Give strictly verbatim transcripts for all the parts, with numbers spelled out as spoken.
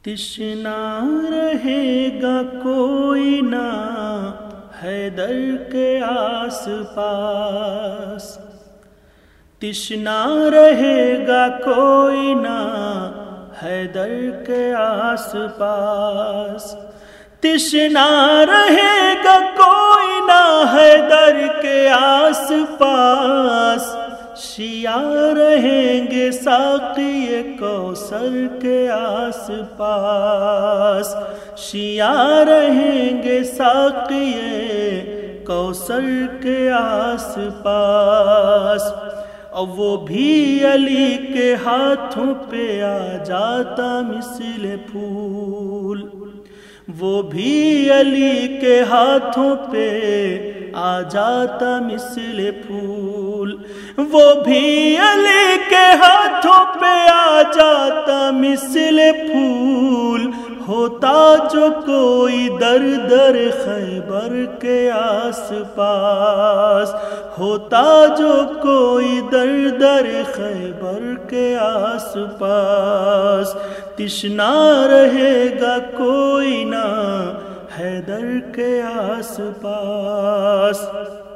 تشنا رہے گا کوئی نہ حیدر کے آس پاس، تشنا رہے گا کوئی نہ حیدر کے آس پاس، تشنا رہے گا کوئی نہ حیدر کے آس پاس، شیعہ رہیں گے ساقی کوثر کے آس پاس، شیعہ رہیں گے ساقی کوثر کے آس پاس، اور وہ بھی علی کے ہاتھوں پہ آ جاتا مثل پھول، وہ بھی علی کے ہاتھوں پہ آ جاتا مثل پھول، وہ بھی علی کے ہاتھوں پہ آ جاتا مثل پھول، ہوتا جو کوئی در در خیبر کے آس پاس، ہوتا جو کوئی در در خیبر کے آس پاس، تشنا رہے گا کوئی نہ حیدر کے آس پاس،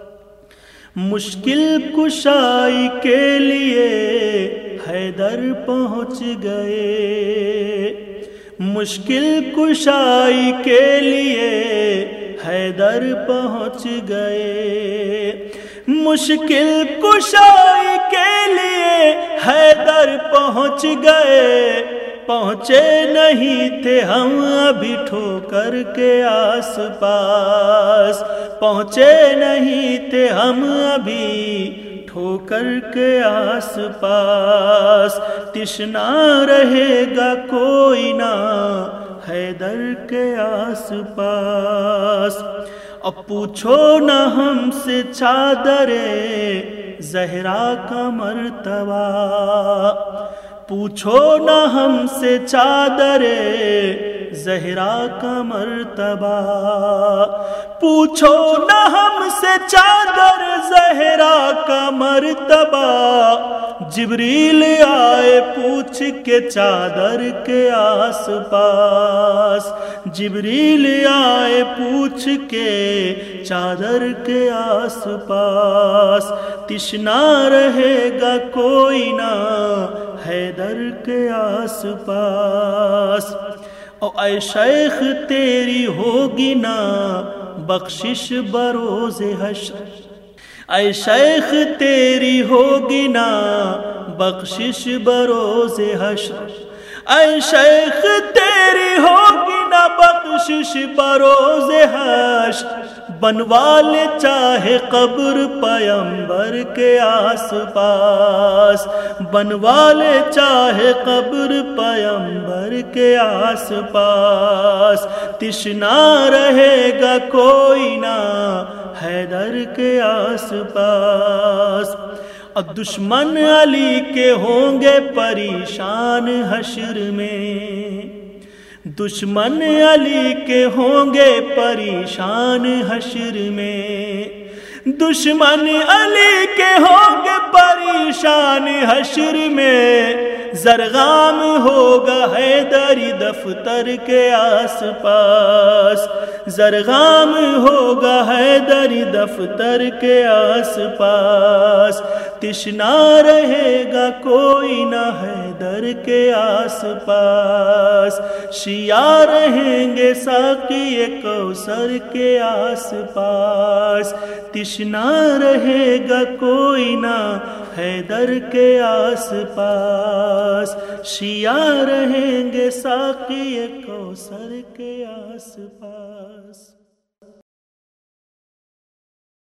مشکل کشائی کے لیے حیدر پہنچ گئے، مشکل کشائی کے لیے حیدر پہنچ گئے، مشکل کشائی کے لیے حیدر پہنچ گئے، پہنچے نہیں تھے ہم ابھی ٹھوکر کے آس پاس، پہنچے نہیں تھے ہم ابھی ٹھوکر کے آس پاس، تشنا رہے گا کوئی نہ حیدر کے آس پاس، اب پوچھو نہ ہم سے چادر زہرا کا مرتبہ، پوچھو نہ ہم سے چادر زہرا کا مرتبہ، پوچھو نہ ہم سے چادر زہرا کا مرتبہ، جبریل آئے پوچھ کے چادر کے آس پاس، جبریل آئے پوچھ کے چادر کے آس پاس، تشنا رہے گا کوئی نہ حیدر کے آس پاس، او اے شیخ تیری ہوگی نا بخشش بروز حشر، اے شیخ تیری ہوگی نا بخشش بروز حشر، اے شیخ تیری ہوگی نا بخشش بروز حشر، بنوا لے چاہے قبر پیمبر کے آس پاس، بنوا لے چاہے قبر پیمبر کے آس پاس، تشنا رہے گا کوئی نہ حیدر کے آس پاس، اور دشمن علی کے ہوں گے پریشان حشر میں، دشمن علی کے ہوں گے پریشان حشر میں، دشمن علی کے ہوں گے پریشان حشر میں، زرغام ہوگا حیدری دفتر کے آس پاس، زرغام ہوگا حیدری دفتر کے آس پاس، تشنا رہے گا کوئی نہ حیدر کے آس پاس، شیعہ رہیں گے ساقی کوثر کے آس پاس، تشنا رہے گا کوئی نہ حیدر کے آس پاس، شیعہ رہیں گے ساقی کوثر کے آس پاس۔